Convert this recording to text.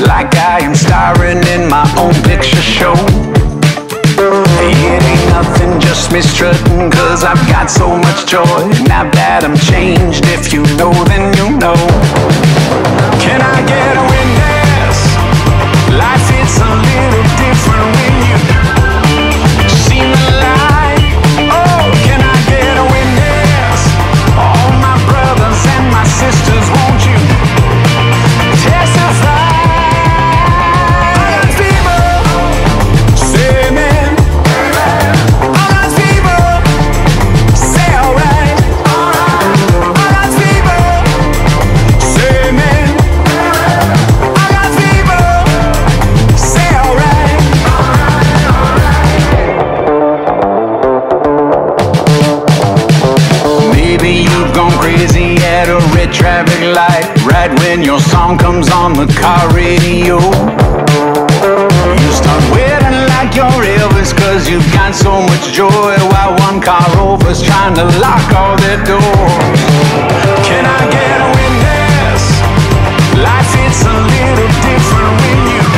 like I am starring in my own picture show. It ain't nothing, just me strutting, cause I've got so much joy. Now that I'm changed, if you know, then you know. Can I get a witness? Life hits a little different when you see the light. Oh, can I get a witness? All my brothers and my sisters, won't you testify? Traffic light, right when your song comes on the car radio. You start waiting like you're Elvis, cause you've got so much joy, while one car over's trying to lock all their doors. Can I get a witness? Life hits a little different when you